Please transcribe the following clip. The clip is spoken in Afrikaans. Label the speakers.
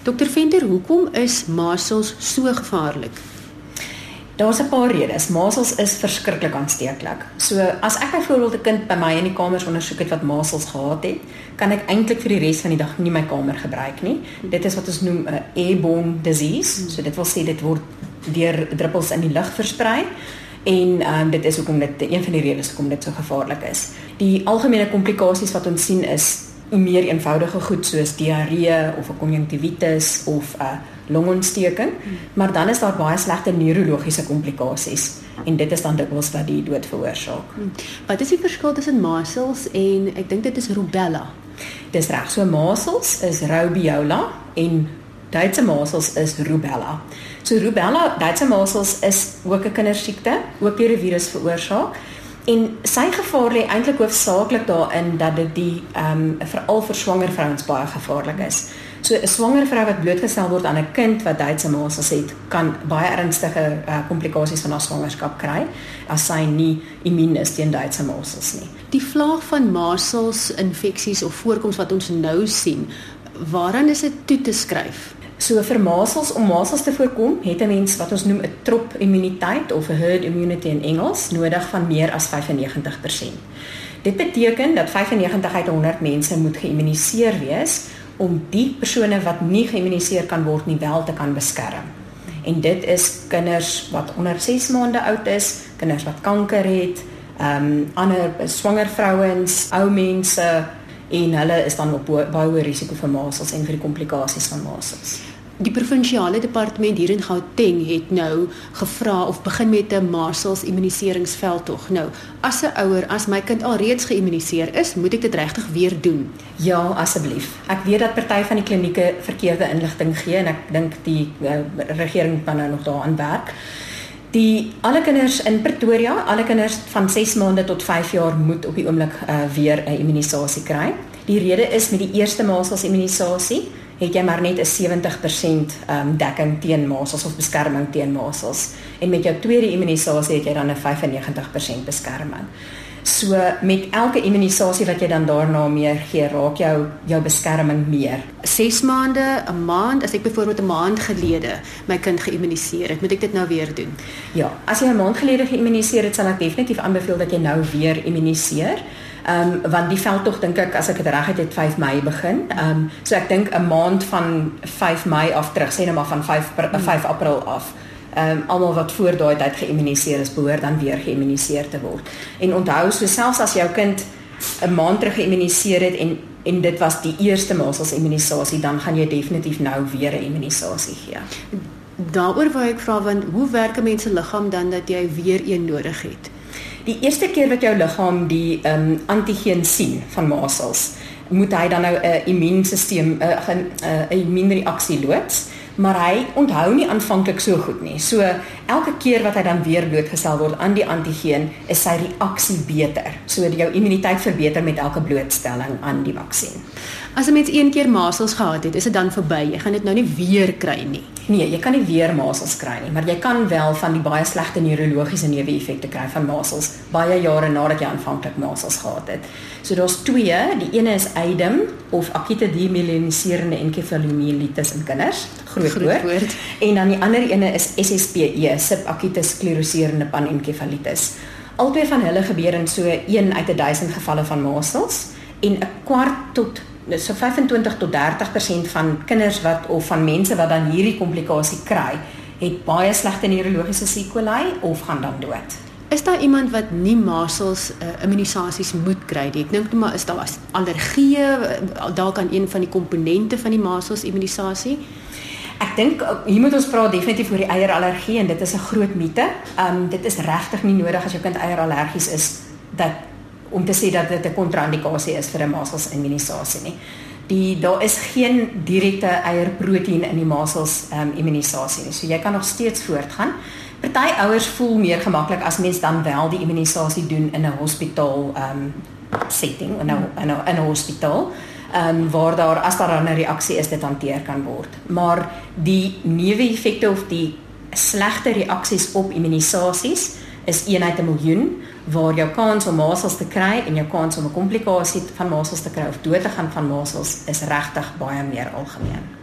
Speaker 1: Dr. Venter, hoekom is masels so gevaarlik?
Speaker 2: Daar's 'n paar redes. Masels is verskriklik aansteeklik. So as ek byvoorbeeld 'n kind by my in die kamers ondersoek het wat masels gehad het, kan ek eintlik vir die res van die dag nie my kamer gebruik nie. Dit is wat ons noem 'n airborne disease. So dit wil sê dit word deur druppels in die lug versprei. En dit is hoekom dit een van die redes hoekom dit so gevaarlik is. Die algemene komplikasies wat ons sien is meer eenvoudige goed soos diarree of 'n konjunktivitis of 'n longontsteking, maar dan is daar baie slegte neurologiese komplikasies en dit is dan dikwels wat die dood veroorsaak.
Speaker 1: Wat is die verskil tussen masels en ek dink dit is rubella?
Speaker 2: Dis reg, so masels is rubeola en Duitse masels is rubella. So rubella, Duitse masels is ook 'n kindersiekte, ook deur 'n virus veroorsaak. En sy gevaar lê eintlik hoofsaaklik daarin dat dit veral vir swanger vrouens baie gevaarlik is. So 'n swanger vrou wat blootgestel word aan 'n kind wat Duitse masels het, kan baie ernstige komplikasies van haar swangerskap kry as sy nie immuun is teen Duitse masels nie.
Speaker 1: Die vlaag van masels infeksies of voorkoms wat ons nou sien, waaraan is dit toe te skryf?
Speaker 2: So vir masels, om masels te voorkom, het 'n mens wat ons noem 'n trop immuniteit of 'n herd immunity in Engels nodig van meer as 95%. Dit beteken dat 95 uit 100 mense moet geïmmuniseer wees om die persone wat nie geïmmuniseer kan word nie wel te kan beskerm. En dit is kinders wat onder 6 maande oud is, kinders wat kanker het, ander swanger vrouens, ou mense, en hulle is dan op baie hoë risiko vir masels en vir die komplikasies van masels.
Speaker 1: Die provinsiale departement hier in Gauteng het nou gevra of begin met 'n masels immuniseringsveldtog. Nou, as 'n ouer, as my kind alreeds geïmmuniseer is, moet ek dit regtig weer doen?
Speaker 2: Ja, asseblief. Ek weet dat party van die klinieke verkeerde inligting gee en ek dink die regering kan nou nog daaraan werk. Alle kinders in Pretoria, alle kinders van 6 maande tot 5 jaar moet op die oomblik weer 'n immunisasie kry. Die rede is met die eerste masels immunisasie het jy maar net 'n 70% dekking teen masels of beskerming teen masels. En met jou tweede immunisasie het jy dan 'n 95% beskerming. So met elke immunisasie wat jy dan daarna meer gee, raak jou beskerming meer.
Speaker 1: 6 maande, 'n maand, as ek byvoorbeeld 'n maand gelede my kind geïmmuniseer het, moet ek dit nou weer doen?
Speaker 2: Ja, as jy 'n maand gelede geïmmuniseer het, sal ek definitief aanbeveel dat jy nou weer immuniseer. Want die veldtog dink ek, as ek dit reg het 5 Mei begin. So ek dink 'n maand van 5 Mei af terug, sê nou maar van 5 April af. Almal wat voor daai tyd geïmmuniseer is, behoort dan weer geïmmuniseer te word. En onthou, so selfs as jou kind 'n maand terug geïmmuniseer het en dit was die eerste masels immunisasie, dan gaan jy definitief nou weer 'n immunisasie gee.
Speaker 1: Daaroor wou ek vra, want hoe werk 'n mens se liggaam dan dat jy weer een nodig het?
Speaker 2: Die eerste keer wat jou liggaam die antigeen sien van masels, moet hy dan nou 'n immuunstelsel 'n immuunreaksie loods. Maar hy onthou nie aanvanklik so goed nie. So elke keer wat hy dan weer blootgestel word aan die antigeen, is sy reaksie beter. So jou immuniteit verbeter met elke blootstelling aan die vaksin.
Speaker 1: As 'n mens een keer masels gehad het, is dit dan verby. Jy gaan dit nou nie weer kry nie.
Speaker 2: Nee, jy kan nie weer masels kry nie, maar jy kan wel van die baie slegte neurologiese neeweffekte kry van masels baie jare nadat jy aanvanklik masels gehad het. So daar's 2, die ene is EIDEM of akute demyeliniserende enkefalomielitis in kinders, groot woord. En dan die ander ene is SSPE, subakute skleroserende panenkefalitis. Albei van hulle gebeur in so 1 uit 1000 gevalle van masels en 'n kwart tot so 25 tot 30% van kinders of van mense wat dan hierdie komplikasie kry, het baie slegte neurologiese sequelae of gaan dan dood.
Speaker 1: Is daar iemand wat nie masels immunisasies moet kry nie? Ek dink maar is daar allergieë, dalk aan een van die komponente van die masels immunisasie?
Speaker 2: Ek dink hier moet ons praat definitief oor die eierallergie en dit is 'n groot mite. Dit is regtig nie nodig as jou kind eierallergies is om te sê dat dit 'n kontra-indikasie is vir 'n masels immunisasie nie. Daar is geen direkte eierproteïen in die masels immunisasie nie. So jy kan nog steeds voortgaan. Party ouers voel meer gemaklik as mens dan wel die immunisasie doen in 'n hospitaal setting, in 'n hospitaal. Waar daar, as daar 'n reaksie is, dit hanteer kan word. Maar die neeweffekte of die slegte reaksies op immunisasies is 1 uit 'n miljoen, waar jou kans om masels te kry en jou kans om 'n komplikasie van masels te kry of dood te gaan van masels is regtig baie meer algemeen.